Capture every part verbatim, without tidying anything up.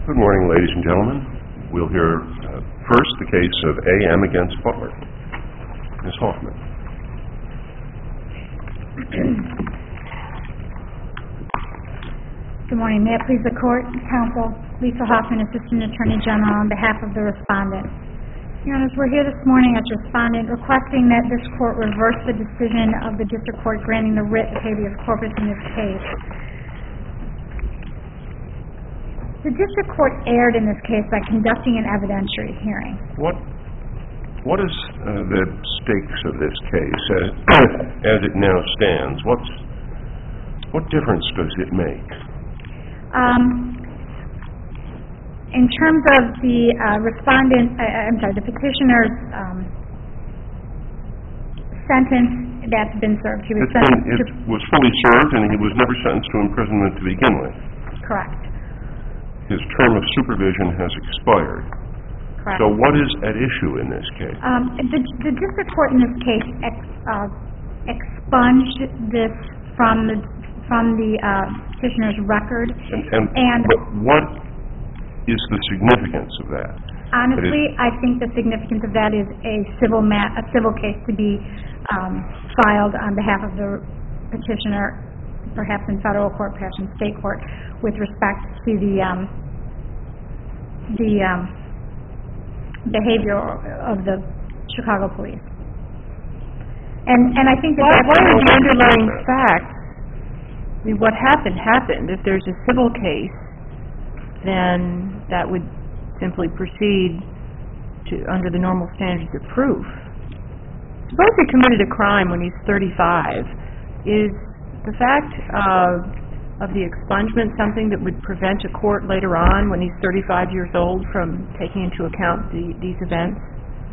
Good morning, ladies and gentlemen. We'll hear uh, first the case of A M against Butler. Miz Hoffman. Good morning. May it please the Court, Counsel, Lisa Hoffman, Assistant Attorney General, on behalf of the respondent. Your Honors, we're here this morning as respondent requesting that this Court reverse the decision of the District Court granting the writ of habeas corpus in this case. The District Court erred in this case by conducting an evidentiary hearing. What What is uh, the stakes of this case as, as it now stands? What's, what difference does it make? Um, in terms of the uh, respondent, uh, I'm sorry, the petitioner's um, sentence that's been served. He was It's been, sentenced it to... was fully served, and he was never sentenced to imprisonment to begin with. Correct. His term of supervision has expired. Correct. So what is at issue in this case? Um, the, the District Court in this case ex, uh, expunged this from the, from the uh, petitioner's record. And, and, and but what is the significance of that? Honestly, I think the significance of that is a civil ma- a civil case to be um, filed on behalf of the petitioner, perhaps in federal court, perhaps in state court, with respect to the um, the um, behavior of the Chicago police. And and I think that well, that's what are the underlying facts? I mean, what happened happened. If there's a civil case, then that would simply proceed to under the normal standards of proof. Suppose he committed a crime when he's thirty-five. Is the fact of of the expungement something that would prevent a court later on, when he's thirty-five years old, from taking into account the, these events?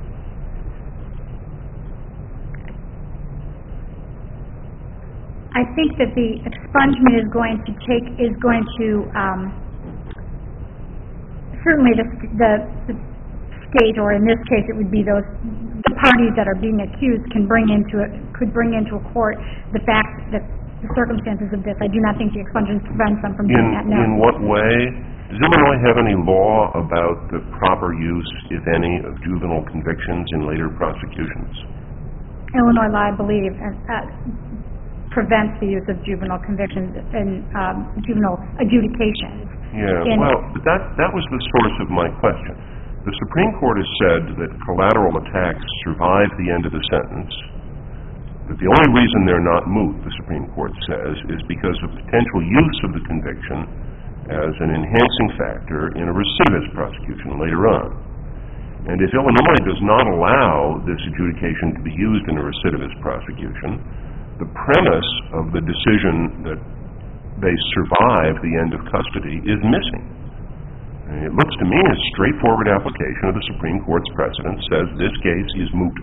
I think that the expungement is going to take is going to um, certainly the, the the state, or in this case, it would be those the parties that are being accused can bring into it could bring into a court the fact that the circumstances of this. I do not think the expungement prevents them from doing in, that. No. In what way? Does Illinois have any law about the proper use, if any, of juvenile convictions in later prosecutions? Illinois law, I believe, uh, uh, prevents the use of juvenile convictions in um, juvenile adjudications. Yeah, in well, that, that was the source of my question. The Supreme Court has said that collateral attacks survive the end of the sentence, but the only reason they're not moot, the Supreme Court says, is because of potential use of the conviction as an enhancing factor in a recidivist prosecution later on. And if Illinois does not allow this adjudication to be used in a recidivist prosecution, the premise of the decision that they survive the end of custody is missing. And it looks to me a straightforward application of the Supreme Court's precedent says this case is moot.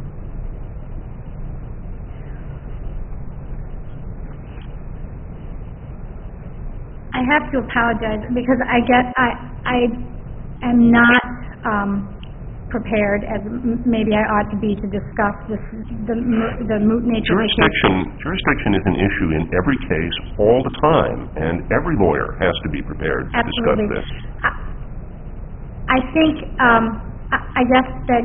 I have to apologize because I get I I am not um, prepared as m- maybe I ought to be to discuss this the the moot nature of the case. Jurisdiction jurisdiction is an issue in every case all the time, and every lawyer has to be prepared to Absolutely. discuss this. I, I think um, I, I guess that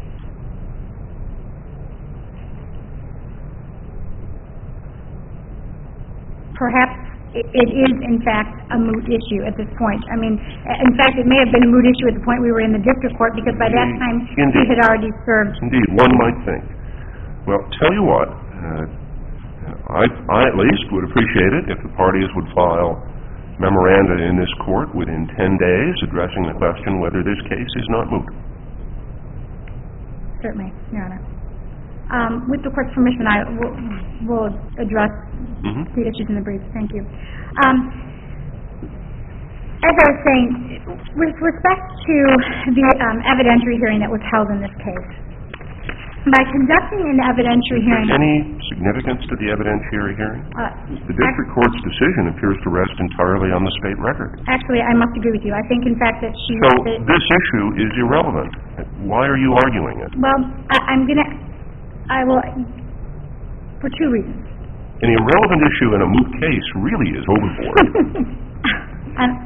perhaps it is, in fact, a moot issue at this point. I mean, in fact, it may have been a moot issue at the point we were in the district court, because by that time Indeed. he had already served. Indeed, one might think. Well, tell you what, uh, I, I at least would appreciate it if the parties would file memoranda in this court within ten days addressing the question whether this case is not moot. Certainly, Your Honor. Um, with the Court's permission, I will, will address Mm-hmm. the issues in the brief. Thank you. Um, as I was saying, with respect to the um, evidentiary hearing that was held in this case, by conducting an evidentiary hearing... Any significance to the evidentiary hearing? Uh, the district court's decision appears to rest entirely on the state record. Actually, I must agree with you. I think, in fact, that she... So that, this issue is irrelevant. Why are you arguing it? Well, I, I'm going to... I will... For two reasons. An irrelevant issue in a moot case really is overboard. um,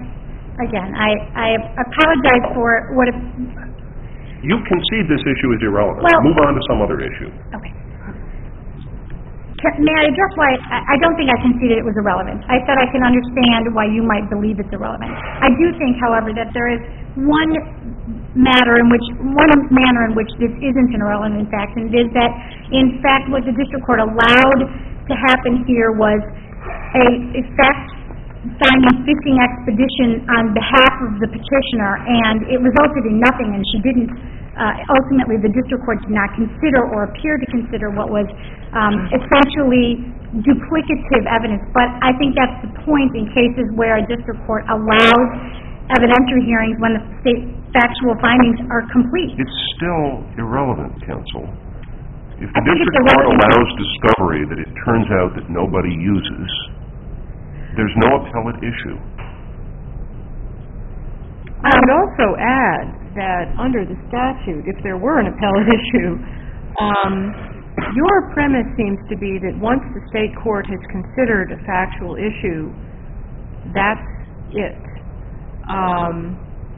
again, I, I apologize for what if... You concede this issue is irrelevant. Well- Move on to some other issue. Okay. Can- May I address why, I I don't think I conceded it was irrelevant. I said I can understand why you might believe it's irrelevant. I do think, however, that there is one matter in which, one manner in which this isn't an irrelevant fact, and it is that, in fact, what the district court allowed to happen here was a, a fact-finding fishing expedition on behalf of the petitioner, and it resulted in nothing, and she didn't, uh, ultimately, the district court did not consider or appear to consider what was um, essentially duplicative evidence. But I think that's the point in cases where a district court allows evidentiary hearings when the state factual findings are complete. It's still irrelevant, counsel. If I the think it's district court irrelevant. allows discovery that it turns out that nobody uses, there's no appellate issue. I would also add that under the statute, if there were an appellate issue, um, your premise seems to be that once the state court has considered a factual issue, that's it. Um,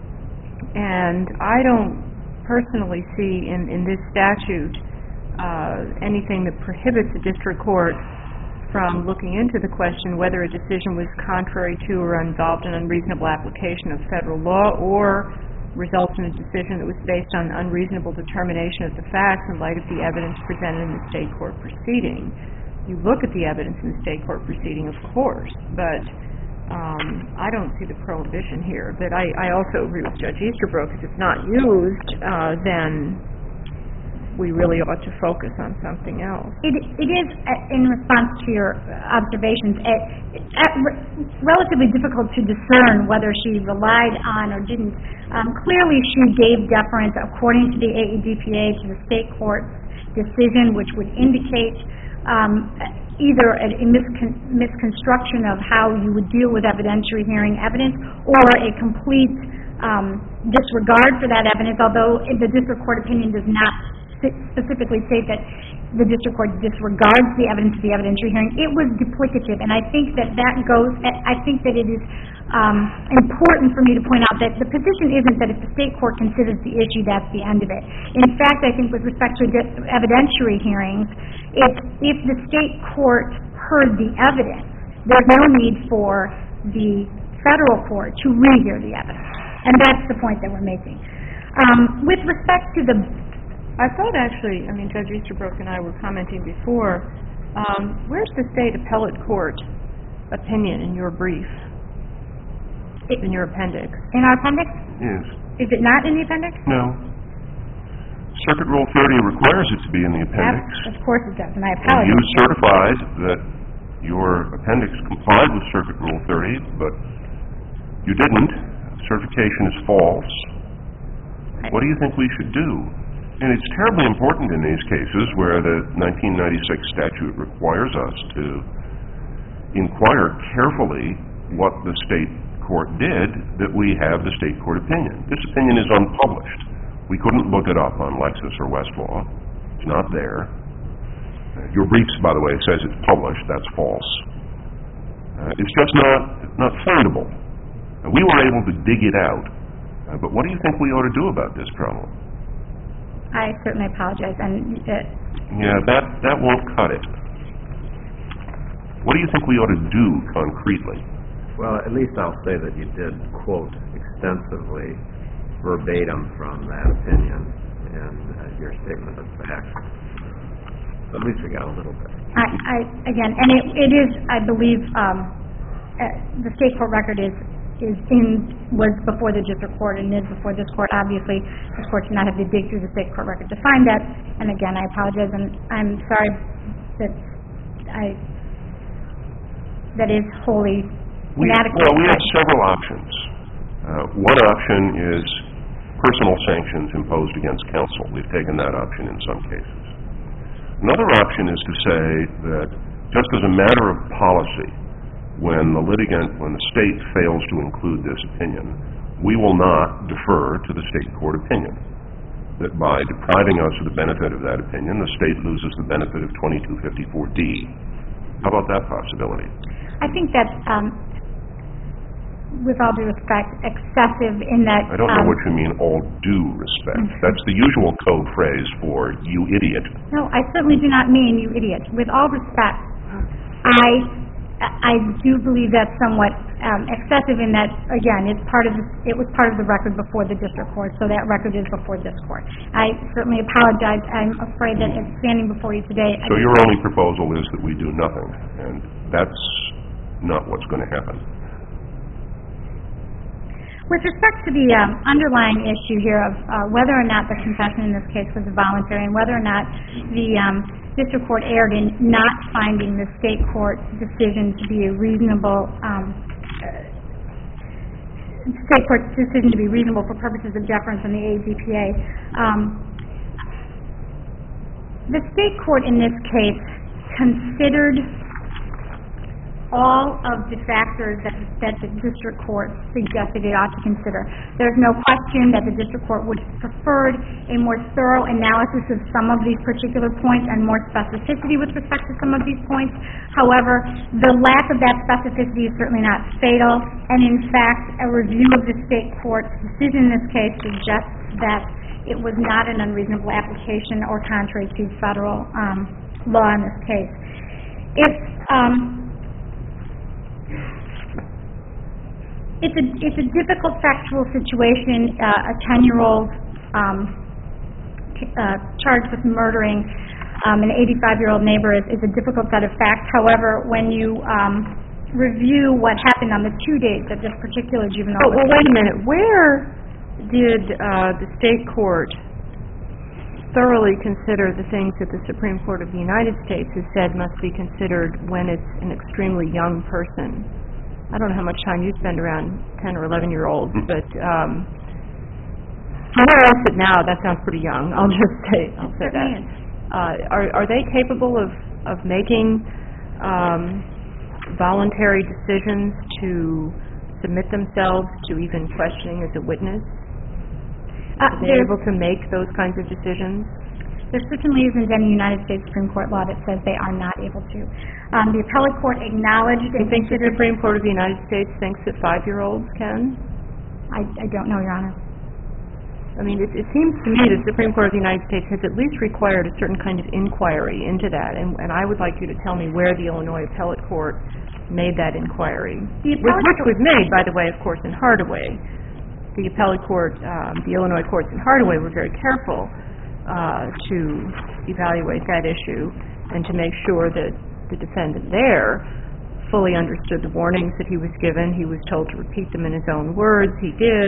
and I don't personally see in, in this statute uh, anything that prohibits a district court from looking into the question whether a decision was contrary to or involved in unreasonable application of federal law or results in a decision that was based on unreasonable determination of the facts in light of the evidence presented in the state court proceeding. You look at the evidence in the state court proceeding, of course, but um, I don't see the prohibition here. But I, I also agree with Judge Easterbrook. If it's not used, uh, then we really ought to focus on something else. It, it is, uh, in response to your observations, uh, uh, re- relatively difficult to discern whether she relied on or didn't. Um, clearly, she gave deference, according to the A E D P A, to the state court's decision, which would indicate um, either a, a miscon- misconstruction of how you would deal with evidentiary hearing evidence or a complete um, disregard for that evidence, although the district court opinion does not specifically state that the district court disregards the evidence of the evidentiary hearing. It was duplicative, and I think that that goes, I think that it is um, important for me to point out that the position isn't that if the state court considers the issue, that's the end of it. In fact, I think with respect to evidentiary hearings, if, if the state court heard the evidence, there's no need for the federal court to rehear the evidence, and that's the point that we're making. Um, with respect to the I thought actually, I mean, Judge Easterbrook and I were commenting before, um, where's the state appellate court opinion in your brief, it, in your appendix? In our appendix? Yes. Is it not in the appendix? No. Circuit Rule thirty requires it to be in the appendix. That's, of course it does, and I And apologize. you certified that your appendix complied with Circuit Rule thirty, but you didn't. Certification is false. What do you think we should do? And it's terribly important in these cases where the nineteen ninety-six statute requires us to inquire carefully what the state court did, that we have the state court opinion. This opinion is unpublished. We couldn't look it up on Lexis or Westlaw. It's not there. Your briefs, by the way, says it's published. That's false. Uh, it's just not, not findable. Uh, we were able to dig it out. Uh, but what do you think we ought to do about this problem? I certainly apologize, and uh, Yeah, that, that won't cut it. What do you think we ought to do concretely? Well, at least I'll say that you did quote extensively, verbatim from that opinion and uh, your statement of facts. So at least we got a little bit. I, I again, and it, it is, I believe, um, uh, the state court record is is in, was before the district court and is before this court. Obviously, this court did not have to dig through the state court record to find that. And again, I apologize, and I'm sorry that I, that is wholly We, inadequate. well, we have several options. Uh, one option is personal sanctions imposed against counsel. We've taken that option in some cases. Another option is to say that just as a matter of policy, when the litigant, when the state fails to include this opinion, we will not defer to the state court opinion. That by depriving us of the benefit of that opinion, the state loses the benefit of twenty-two fifty-four D. How about that possibility? I think that um, with all due respect, excessive in that... I don't know um, what you mean, all due respect. That's the usual code phrase for you idiot. No, I certainly do not mean you idiot. With all respect, I... I do believe that's somewhat um, excessive in that, again, it's part of the, it was part of the record before the district court, so that record is before this court. I certainly apologize. I'm afraid that it's standing before you today. So your only proposal is that we do nothing, and that's not what's going to happen. With respect to the um, underlying issue here of uh, whether or not the confession in this case was voluntary and whether or not the um, district court erred in not finding the state court decision to be a reasonable um, uh, state court decision to be reasonable for purposes of deference in the A D P A. Um, the state court in this case considered all of the factors that, that the district court suggested it ought to consider. There's no question that the district court would have preferred a more thorough analysis of some of these particular points and more specificity with respect to some of these points. However, the lack of that specificity is certainly not fatal, and in fact, a review of the state court's decision in this case suggests that it was not an unreasonable application or contrary to federal um, law in this case. If um, It's a, it's a difficult factual situation. Uh, a ten-year-old um, uh, charged with murdering um, an eighty-five-year-old neighbor is, is a difficult set of facts. However, when you um, review what happened on the two dates of this particular juvenile... Oh, well, wait a minute. Where did uh, the state court thoroughly consider the things that the Supreme Court of the United States has said must be considered when it's an extremely young person? I don't know how much time you spend around ten or eleven-year-olds, but um, where else but now, that sounds pretty young. I'll just say, I'll say that. Uh, are, are they capable of, of making um, voluntary decisions to submit themselves to even questioning as a witness? Uh, Are they able to make those kinds of decisions? There certainly isn't any United States Supreme Court law that says they are not able to. Um, the appellate court acknowledged... Do you think the Supreme Court of the United States thinks that five-year-olds can? I, I don't know, Your Honor. I mean, it, it seems to me the Supreme Court of the United States has at least required a certain kind of inquiry into that, and, and I would like you to tell me where the Illinois appellate court made that inquiry. The Which, which was made, by the way, of course, in Hardaway. The appellate court, um, the Illinois courts in Hardaway were very careful Uh, to evaluate that issue and to make sure that the defendant there fully understood the warnings that he was given. He was told to repeat them in his own words. He did.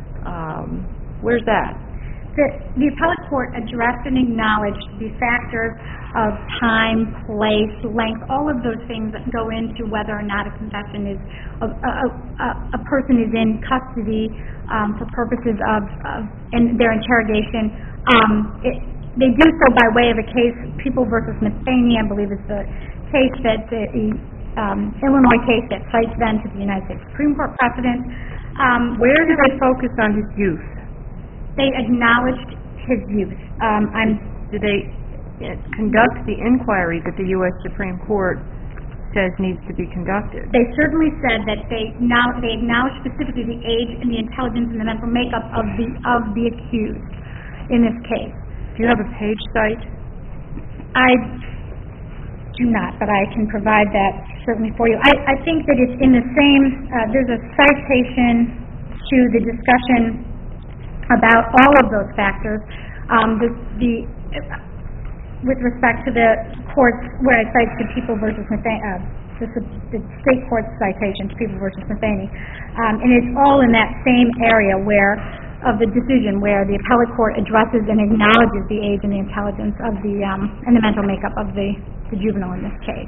Um, where's that? The, the appellate court addressed and acknowledged the factors of time, place, length, all of those things that go into whether or not a confession is, a, a, a, a person is in custody um, for purposes of, of in their interrogation. Um, it, they do so by way of a case, People versus Matheny, I believe is the case that the um, Illinois case that cites then to the United States Supreme Court precedent. Um, Where do they focus on his youth? They acknowledged his youth. Um, I'm, do they conduct the inquiry that the U S Supreme Court says needs to be conducted? They certainly said that they now they acknowledged specifically the age and the intelligence and the mental makeup of the of the accused in this case. Do you have a page cite? I do not, but I can provide that certainly for you. I, I think that it's in the same, uh, there's a citation to the discussion about all of those factors. Um, the, the uh, with respect to the courts, where I cite to People versus Matheny, uh, the, the state court citation to People versus Matheny, um, and it's all in that same area where of the decision where the appellate court addresses and acknowledges the age and the intelligence of the um, and the mental makeup of the, the juvenile in this case.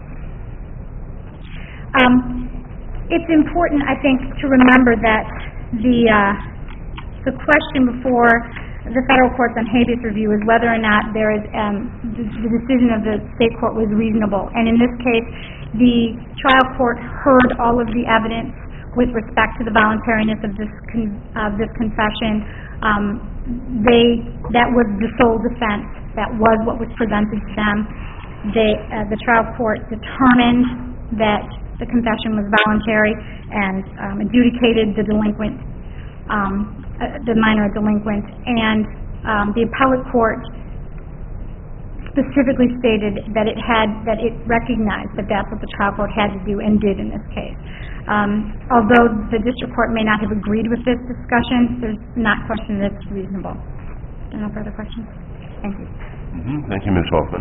Um, it's important, I think, to remember that the uh, the question before the federal courts on habeas review is whether or not there is um, the, the decision of the state court was reasonable. And in this case, the trial court heard all of the evidence with respect to the voluntariness of this con- of this confession. Um, they that was the sole defense. That was what was presented to them. They, uh, the trial court determined that the confession was voluntary and um, adjudicated the delinquent, um, uh, the minor delinquent, and um, the appellate court specifically stated that it had, that it recognized that that's what the trial court had to do and did in this case. Um, although the district court may not have agreed with this discussion, there's not question that it's reasonable. Are there no further questions? Thank you. Mm-hmm. Thank you, Miz Hoffman.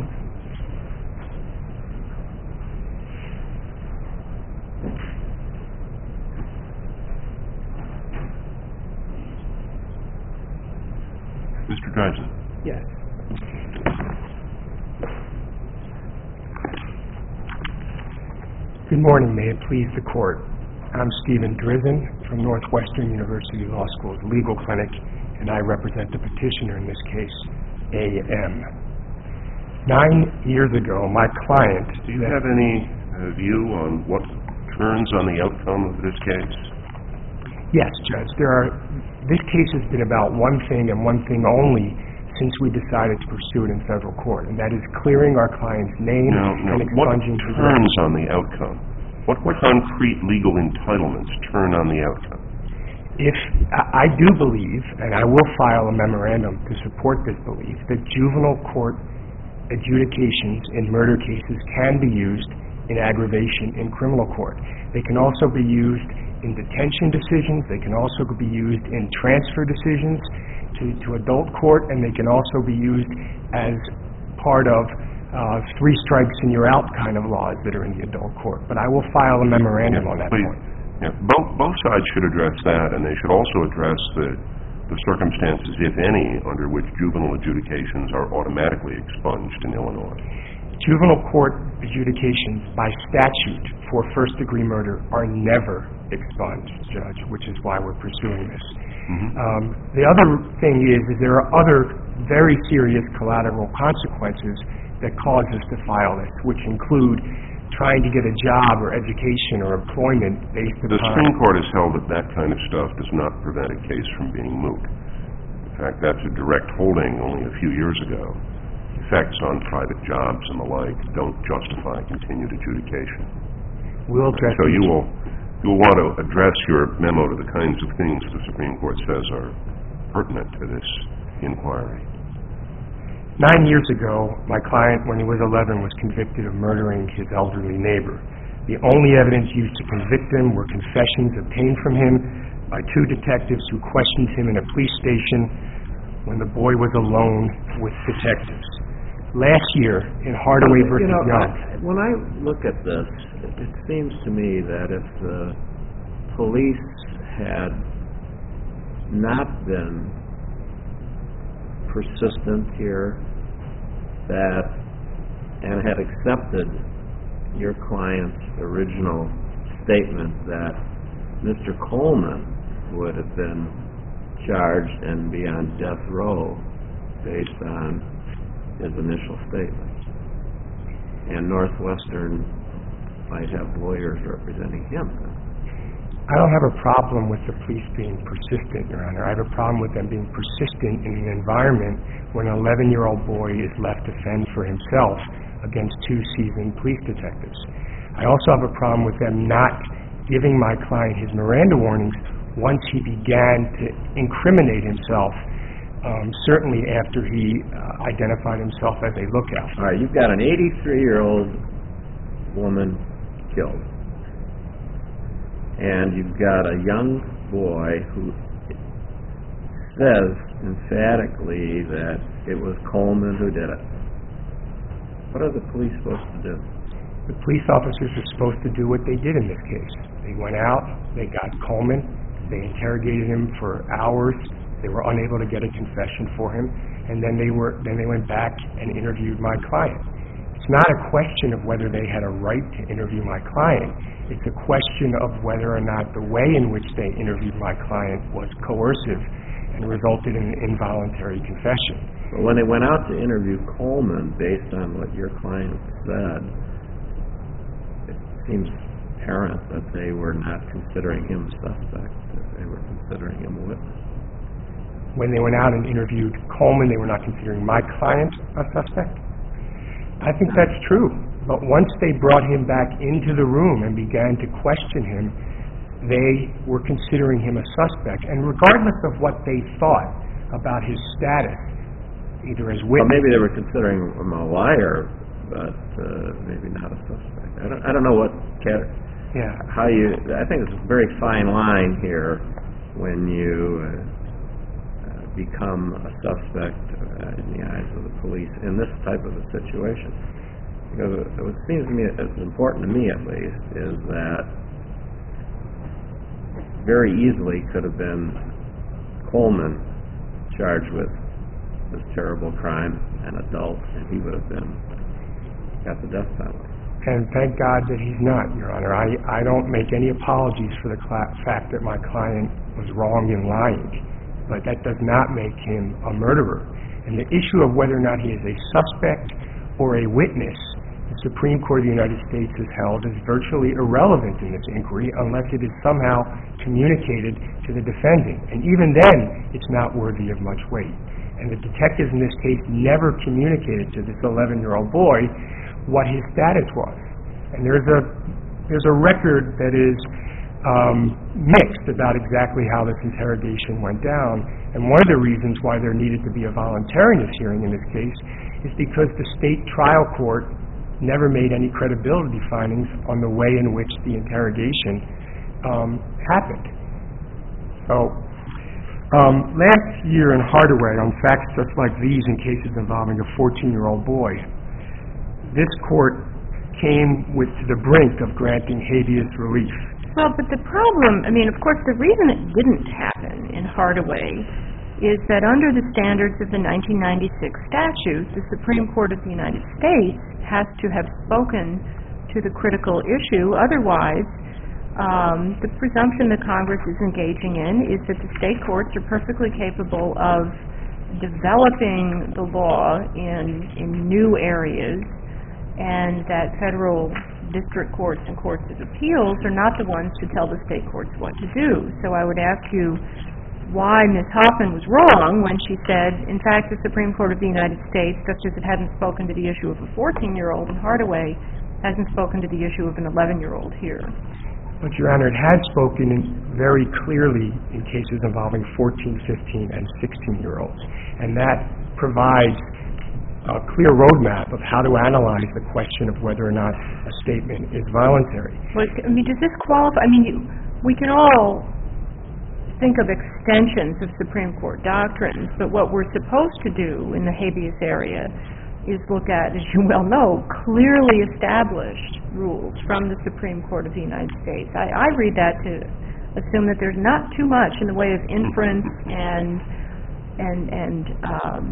Mister Dreisen. Yes. Good morning. May it please the Court. I'm Stephen Drizzen from Northwestern University Law School's Legal Clinic, and I represent the petitioner in this case, A M. Nine years ago, my client... Do you have any uh, view on what turns on the outcome of this case? Yes, Judge. There are... This case has been about one thing and one thing only since we decided to pursue it in federal court, and that is clearing our client's name no, no. and expunging his What turns on the outcome? What concrete legal entitlements turn on the outcome? If I do believe, and I will file a memorandum to support this belief, that juvenile court adjudications in murder cases can be used in aggravation in criminal court. They can also be used in detention decisions. They can also be used in transfer decisions to, to adult court, and they can also be used as part of uh, three strikes and you're out kind of laws that are in the adult court. But I will file a memorandum yeah, on that please. point. Yeah, both, both sides should address that, and they should also address the, the circumstances, if any, under which juvenile adjudications are automatically expunged in Illinois. Juvenile court adjudications by statute for first-degree murder are never expunged, Judge, which is why we're pursuing this. Mm-hmm. Um, the other thing is, is there are other very serious collateral consequences that cause us to file this, which include trying to get a job or education or employment based upon... The Supreme Court has held that that kind of stuff does not prevent a case from being moot. In fact, that's a direct holding only a few years ago. Effects on private jobs and the like don't justify continued adjudication. We'll address so you will you will want to address your memo to the kinds of things the Supreme Court says are pertinent to this inquiry. Nine years ago, my client, when he was eleven, was convicted of murdering his elderly neighbor. The only evidence used to convict him were confessions obtained from him by two detectives who questioned him in a police station when the boy was alone with detectives. Last year, in Hardaway versus you know, Young... I, when I look at this, it, it seems to me that if the police had not been persistent here, that and had accepted your client's original statement that Mister Coleman would have been charged and be on death row based on his initial statement, and Northwestern might have lawyers representing him. I don't have a problem with the police being persistent, Your Honor. I have a problem with them being persistent in an environment when an eleven-year-old boy is left to fend for himself against two seasoned police detectives. I also have a problem with them not giving my client his Miranda warnings once he began to incriminate himself, um, certainly after he uh, identified himself as a lookout. All right, you've got an eighty-three-year-old woman killed, and you've got a young boy who says emphatically that it was Coleman who did it. What are the police supposed to do? The police officers are supposed to do what they did in this case. They went out, they got Coleman, they interrogated him for hours, they were unable to get a confession for him, and then they were then they went back and interviewed my client. It's not a question of whether they had a right to interview my client. It's a question of whether or not the way in which they interviewed my client was coercive and resulted in an involuntary confession. But when they went out to interview Coleman based on what your client said, it seems apparent that they were not considering him a suspect, that they were considering him a witness. When they went out and interviewed Coleman, they were not considering my client a suspect? I think that's true. But once they brought him back into the room and began to question him, they were considering him a suspect. And regardless of what they thought about his status, either as Well, witness... maybe they were considering him a liar, but uh, maybe not a suspect. I don't, I don't know what cat, Yeah. how you. I think it's a very fine line here when you uh, uh, become a suspect uh, in the eyes of the police in this type of a situation. Because what seems to me, it's important to me at least, is that very easily could have been Coleman charged with this terrible crime, an adult, and he would have been got the death penalty. And thank God that he's not, Your Honor. I, I don't make any apologies for the cla- fact that my client was wrong in lying, but that does not make him a murderer. And the issue of whether or not he is a suspect or a witness, the Supreme Court of the United States has held is virtually irrelevant in this inquiry unless it is somehow communicated to the defendant. And even then, it's not worthy of much weight. And the detectives in this case never communicated to this eleven-year-old boy what his status was. And there's a there's a record that is um, mixed about exactly how this interrogation went down. And one of the reasons why there needed to be a voluntariness hearing in this case is because the state trial court never made any credibility findings on the way in which the interrogation um, happened. So, um, last year in Hardaway, on facts just like these in cases involving a fourteen-year-old boy, this court came with to the brink of granting habeas relief. Well, but the problem, I mean, of course, the reason it didn't happen in Hardaway is that under the standards of the nineteen ninety-six statute, the Supreme Court of the United States has to have spoken to the critical issue. Otherwise, um, the presumption that Congress is engaging in is that the state courts are perfectly capable of developing the law in, in new areas, and that federal district courts and courts of appeals are not the ones to tell the state courts what to do. So I would ask you why Miz Hoffman was wrong when she said, in fact, the Supreme Court of the United States, just as it hadn't spoken to the issue of a fourteen-year-old in Hardaway, hasn't spoken to the issue of an eleven-year-old here. But, Your Honor, it had spoken in very clearly in cases involving fourteen, fifteen, and sixteen-year-olds. And that provides a clear roadmap of how to analyze the question of whether or not a statement is voluntary. Well, I mean, does this qualify? I mean, you, we can all think of extensions of Supreme Court doctrines, but what we're supposed to do in the habeas area is look at, as you well know, clearly established rules from the Supreme Court of the United States. I, I read that to assume that there's not too much in the way of inference and and and um,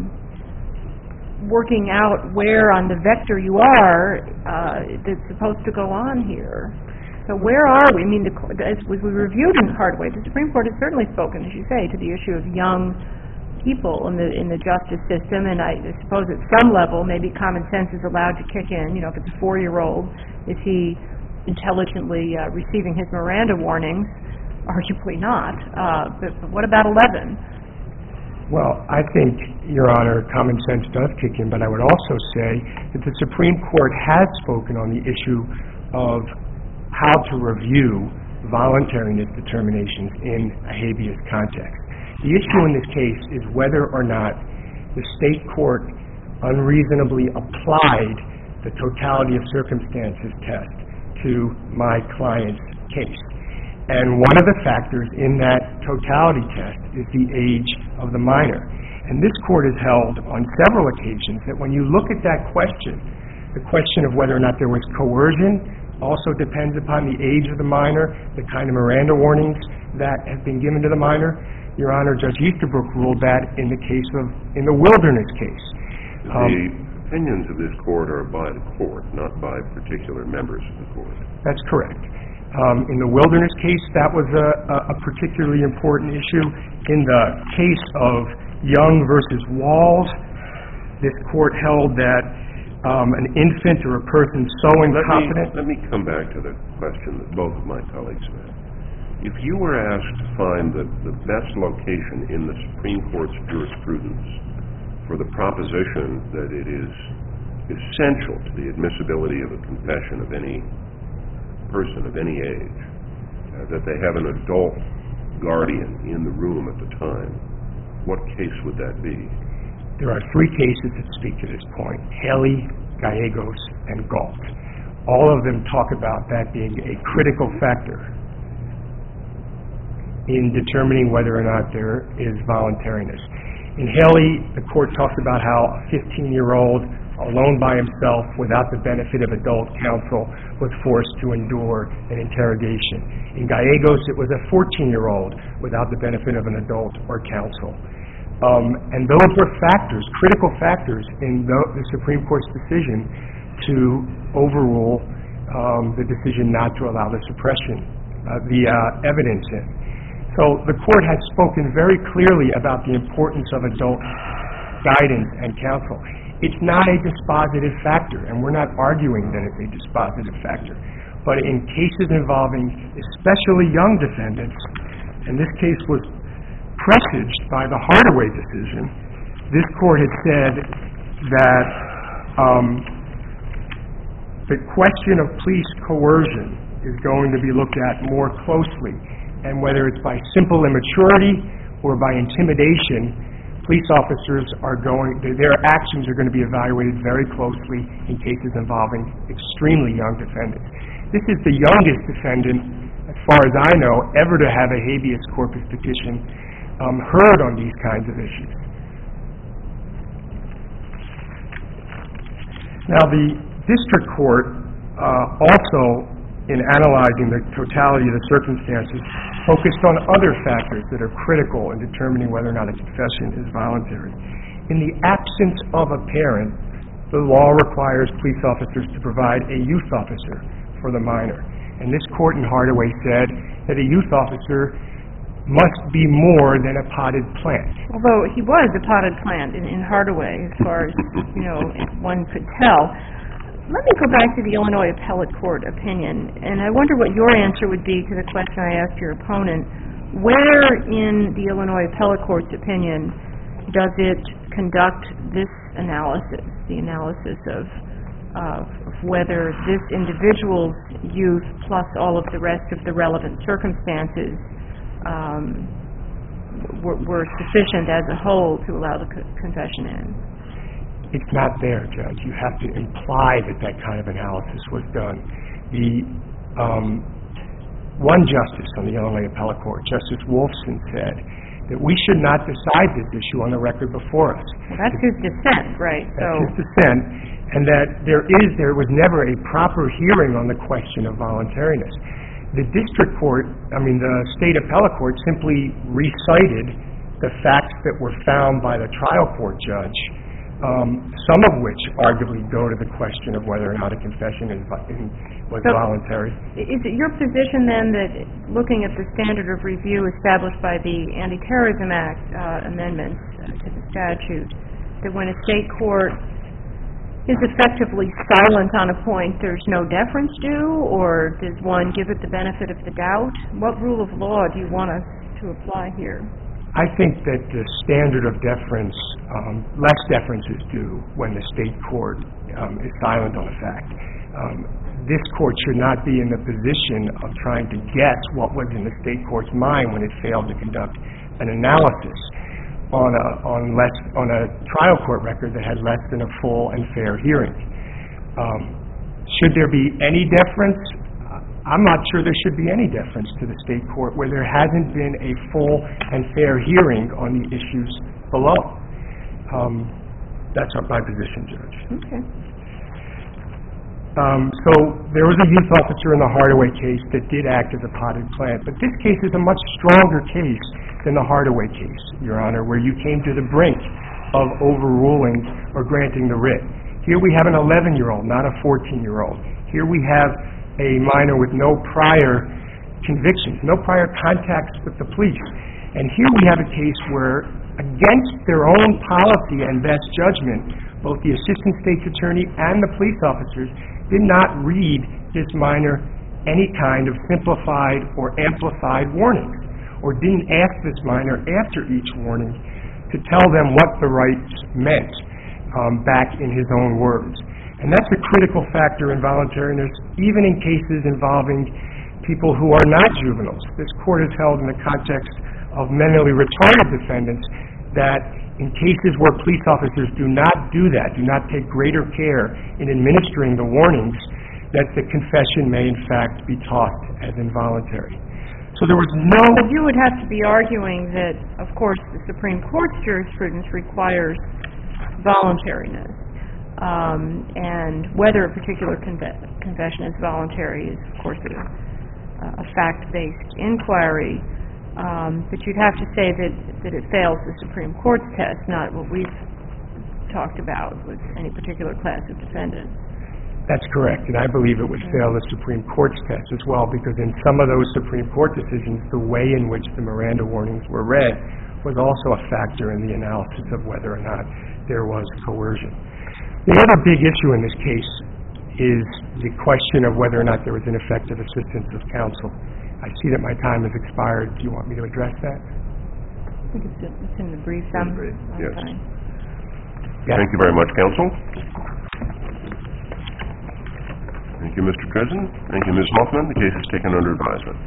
working out where on the vector you are uh, that's supposed to go on here. So where are we? I mean, the, as we reviewed in Hardaway, the Supreme Court has certainly spoken, as you say, to the issue of young people in the in the justice system, and I suppose at some level maybe common sense is allowed to kick in. You know, if it's a four-year-old, is he intelligently uh, receiving his Miranda warnings? Arguably not. Uh, but, but what about eleven? Well, I think, Your Honor, common sense does kick in, but I would also say that the Supreme Court has spoken on the issue of how to review voluntariness determinations in a habeas context. The issue in this case is whether or not the state court unreasonably applied the totality of circumstances test to my client's case. And one of the factors in that totality test is the age of the minor. And this court has held on several occasions that when you look at that question, the question of whether or not there was coercion also depends upon the age of the minor, the kind of Miranda warnings that have been given to the minor. Your Honor, Judge Easterbrook ruled that in the case of, in the Wilderness case. Um, the opinions of this court are by the court, not by particular members of the court. That's correct. Um, in the Wilderness case, that was a, a particularly important issue. In the case of Young versus Walls, this court held that um, an infant or a person so incompetent... Let me, let me come back to the question that both of my colleagues made. If you were asked to find the, the best location in the Supreme Court's jurisprudence for the proposition that it is essential to the admissibility of a confession of any person of any age, uh, that they have an adult guardian in the room at the time, what case would that be? There are three cases that speak to this point: Haley, Gallegos, and Galt. All of them talk about that being a critical factor in determining whether or not there is voluntariness. In Haley, the court talks about how a fifteen-year-old alone by himself without the benefit of adult counsel was forced to endure an interrogation. In Gallegos, it was a fourteen-year-old without the benefit of an adult or counsel. Um, and those were factors, critical factors in the, the Supreme Court's decision to overrule um, the decision not to allow the suppression, uh, the uh, evidence in. So the court has spoken very clearly about the importance of adult guidance and counsel. It's not a dispositive factor, and we're not arguing that it's a dispositive factor. But in cases involving especially young defendants, and this case was presaged by the Hardaway decision, this court had said that um, the question of police coercion is going to be looked at more closely, and whether it's by simple immaturity or by intimidation, police officers are going, their actions are going to be evaluated very closely in cases involving extremely young defendants. This is the youngest defendant, as far as I know, ever to have a habeas corpus petition um, heard on these kinds of issues. Now, the district court uh, also, in analyzing the totality of the circumstances, focused on other factors that are critical in determining whether or not a confession is voluntary. In the absence of a parent, the law requires police officers to provide a youth officer for the minor. And this court in Hardaway said that a youth officer must be more than a potted plant. Although he was a potted plant in, in Hardaway, as far as, you know, one could tell. Let me go back to the Illinois Appellate Court opinion, and I wonder what your answer would be to the question I asked your opponent. Where in the Illinois Appellate Court's opinion does it conduct this analysis, the analysis of, uh, of whether this individual's youth plus all of the rest of the relevant circumstances um, were, were sufficient as a whole to allow the co- confession in? It's not there, Judge. You have to imply that that kind of analysis was done. The um, one justice on the Illinois Appellate Court, Justice Wolfson, said that we should not decide this issue on the record before us. Well, that's his dissent, right? That's so his dissent, and that there is, there was never a proper hearing on the question of voluntariness. The district court, I mean the state appellate court, simply recited the facts that were found by the trial court judge, Um, some of which arguably go to the question of whether or not a confession is, was so voluntary. Is it your position then that, looking at the standard of review established by the Anti-Terrorism Act uh, amendments uh, to the statute, that when a state court is effectively silent on a point, there's no deference due, or does one give it the benefit of the doubt? What rule of law do you want us to apply here? I think that the standard of deference, um, less deference is due when the state court um, is silent on a fact. Um, this court should not be in the position of trying to guess what was in the state court's mind when it failed to conduct an analysis on a, on less, on a trial court record that had less than a full and fair hearing. Um, should there be any deference? I'm not sure there should be any deference to the state court where there hasn't been a full and fair hearing on the issues below. Um, that's my position, Judge. Okay. Um, so there was a youth officer in the Hardaway case that did act as a potted plant, but this case is a much stronger case than the Hardaway case, Your Honor, where you came to the brink of overruling or granting the writ. Here we have an eleven-year-old, not a fourteen-year-old. Here we have a minor with no prior convictions, no prior contacts with the police. And here we have a case where, against their own policy and best judgment, both the assistant state's attorney and the police officers did not read this minor any kind of simplified or amplified warnings, or didn't ask this minor after each warning to tell them what the rights meant. um, back in his own words. And that's a critical factor in voluntariness, even in cases involving people who are not juveniles. This court has held in the context of mentally retarded defendants that in cases where police officers do not do that, do not take greater care in administering the warnings, that the confession may in fact be tossed as involuntary. So there was no... But you would have to be arguing that, of course, the Supreme Court's jurisprudence requires voluntariness. Um, and whether a particular conve- confession is voluntary is, of course, a, a fact-based inquiry. Um, but you'd have to say that, that it fails the Supreme Court's test, not what we've talked about with any particular class of defendants. That's correct, and I believe it would fail the Supreme Court's test as well, because in some of those Supreme Court decisions, the way in which the Miranda warnings were read was also a factor in the analysis of whether or not there was coercion. The other big issue in this case is the question of whether or not there was ineffective assistance of counsel. I see that my time has expired. Do you want me to address that? I think it's, it's in the brief. In the brief, yes. Yes. Thank you very much, counsel. Thank you, Mister Dresden. Thank you, Miz Hoffman. The case is taken under advisement.